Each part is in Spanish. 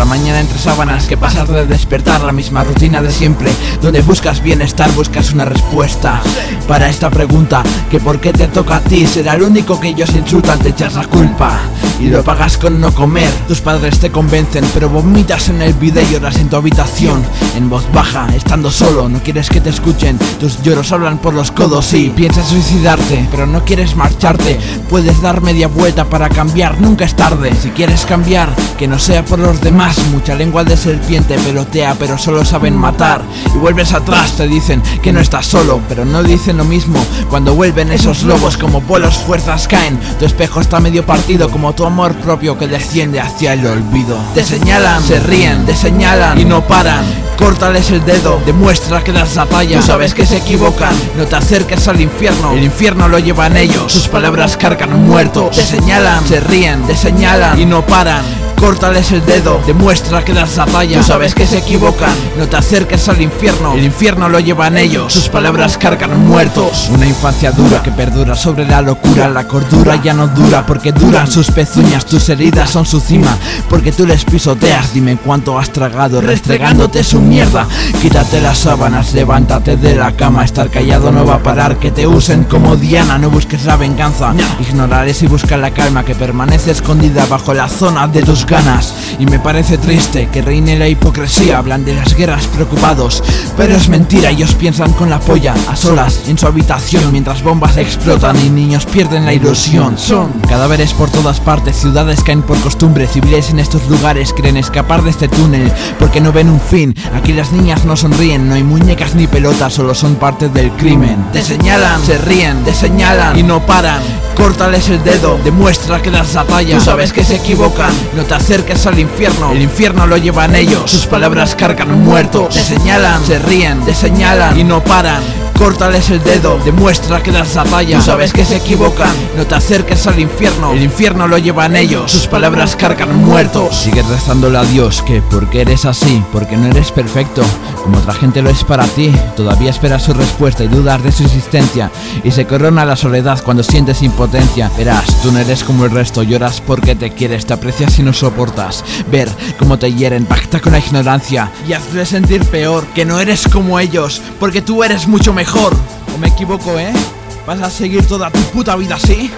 mañana entre sábanas, que pasas de despertar, la misma rutina de siempre, donde buscas bienestar, buscas una respuesta para esta pregunta, que por qué te toca a ti, será el único que ellos insultan, te echas la culpa y lo pagas con no comer. Tus padres te convencen, pero vomitas en el vídeo y lloras en tu habitación, en voz baja, estando solo, no quieres que te escuchen, tus lloros hablan por los codos y piensas suicidarte, pero no quieres marcharte, puedes dar media vuelta para cambiar, nunca es tarde. Si quieres cambiar, que no sea por los demás, mucha lengua de serpiente pelotea, pero solo saben matar. Y vuelves atrás, te dicen que no estás solo, pero no dicen lo mismo cuando vuelven esos lobos, como vuelos fuerzas caen, tu espejo está medio partido, como tu amor propio que desciende hacia el olvido. Te señalan, se ríen, te señalan y no paran. Córtales el dedo, demuestra que das la talla. Tú sabes que se equivocan, no te acerques al infierno, el infierno lo llevan ellos, sus palabras cargan muertos. Te señalan, se ríen, te señalan y no paran. Córtales el dedo, demuestra que das la talla. Tú sabes que se equivocan, no te acerques al infierno, el infierno lo llevan ellos, sus palabras cargan muertos. Una infancia dura que perdura sobre la locura, la cordura ya no dura porque duran sus pezuñas, tus heridas son su cima, porque tú les pisoteas. Dime cuánto has tragado restregándote su mierda. Quítate las sábanas, levántate de la cama, estar callado no va a parar, que te usen como Diana, no busques la venganza, ignorarás y busca la calma que permanece escondida bajo la zona de tus ganas. Y me parece triste que reine la hipocresía, hablan de las guerras preocupados, pero es mentira, ellos piensan con la polla a solas en su habitación, mientras bombas explotan y niños pierden la ilusión. Son cadáveres por todas partes, ciudades caen por costumbre, civiles en estos lugares quieren escapar de este túnel porque no ven un fin. Aquí las niñas no sonríen, no hay muñecas ni pelotas, solo son parte del crimen. Te señalan, se ríen, te señalan y no paran. Córtales el dedo, demuestra que das la talla. Tú sabes que se equivocan, no te acerques al infierno, el infierno lo llevan ellos, sus palabras cargan muertos. Te señalan, se ríen, te señalan y no paran. Córtales el dedo, demuestra que das la talla. Tú sabes que se equivocan, no te acerques al infierno, el infierno lo llevan ellos, sus palabras cargan muertos. Sigues rezándole a Dios que porque eres así, porque no eres perfecto como otra gente lo es para ti. Todavía esperas su respuesta y dudas de su existencia, y se corona la soledad cuando sientes impotencia. Verás, tú no eres como el resto, lloras porque te quieres, te aprecias y no soportas ver cómo te hieren. Pacta con la ignorancia y hazle sentir peor, que no eres como ellos, porque tú eres mucho mejor. ¿O me equivoco, ¿Vas a seguir toda tu puta vida así?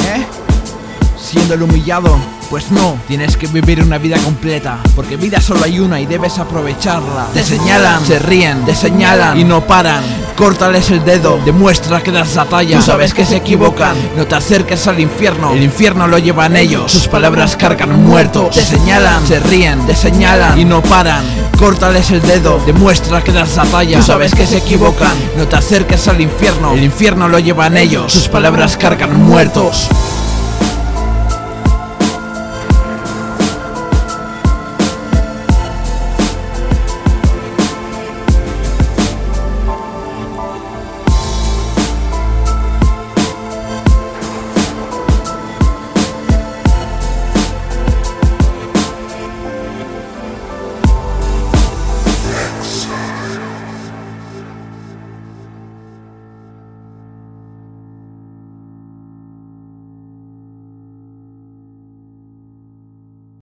Siendo el humillado. Pues no, tienes que vivir una vida completa, porque vida solo hay una y debes aprovecharla. Te señalan, se ríen, te señalan y no paran. Córtales el dedo, demuestra que das la talla. Tú sabes que se equivocan, no te acerques al infierno, el infierno lo llevan ellos, sus palabras cargan muertos. Te señalan, se ríen, te señalan y no paran. Córtales el dedo, demuestra que das la talla. Tú sabes que se equivocan, no te acerques al infierno, el infierno lo llevan ellos, sus palabras cargan muertos.